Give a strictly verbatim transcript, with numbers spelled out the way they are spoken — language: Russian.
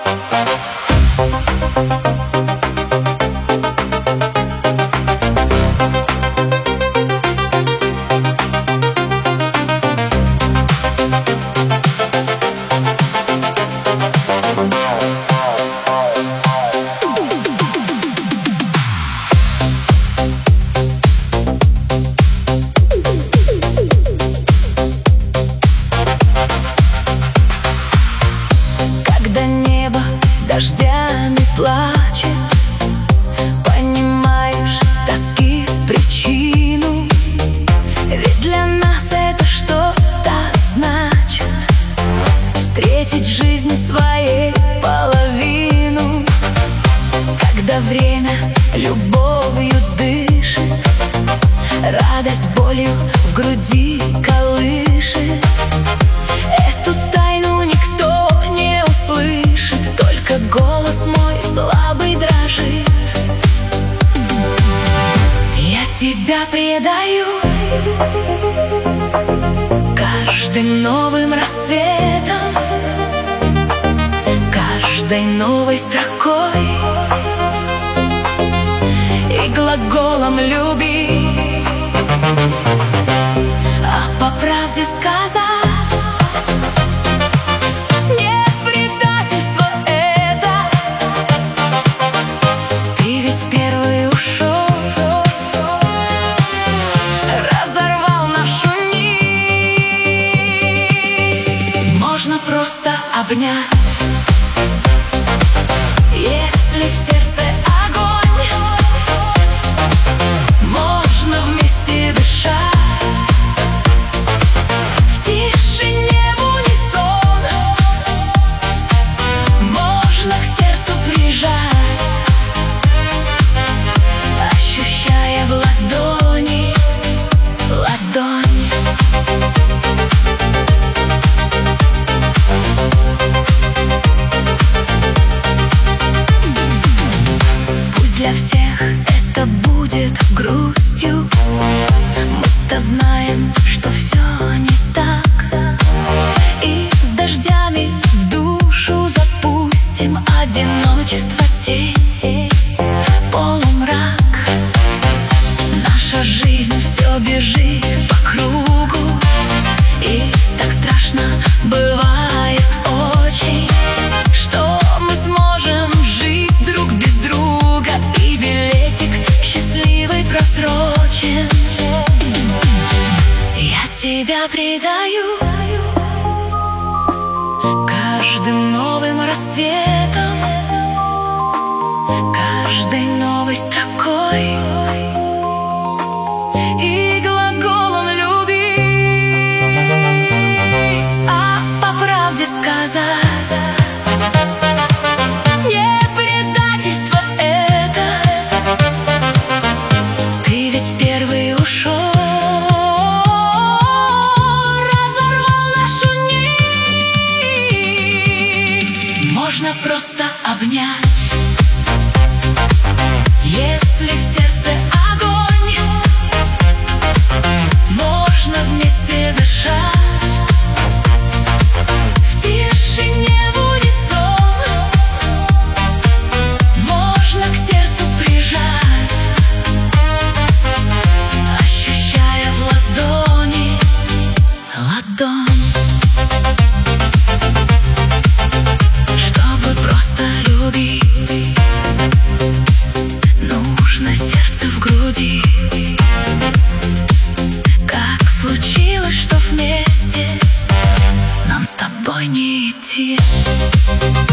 Дождями плачет, понимаешь тоски причину, ведь для нас это что-то значит. Встретить в жизни своей половину, когда время любовью дышит, радость болью в груди колышет. Эту тайну никто не услышит, только голос мой слабый дрожит. Я тебя предаю каждым новым рассветом, каждой новой строкой и глаголом любить. А по правде сказать, просто обнять. Если в сердце огонь, можно вместе дышать. В тишине в унисон можно к сердцу прижать, ощущая в ладони ладонь. Для всех это будет грустью, мы-то знаем, что все не так. И с дождями в душу запустим одиночество, тень, полумрак. Наша жизнь все бежит по кругу, и так страшно бывает очень, что мы сможем жить друг без друга, и билетик счастливый просрочен. Я тебя предаю каждым новым рассветом, каждой новой строкой и глаголом любить. А по правде сказать, не предательство это, ты ведь первый ушел, разорвал нашу нить. Можно просто обнять. Если в сердце огонь, можно вместе дышать. В тишине в унисон можно к сердцу прижать, ощущая в ладони ладонь. Чтобы просто любить, нужно сердце в груди. Как случилось, что вместе нам с тобой не идти.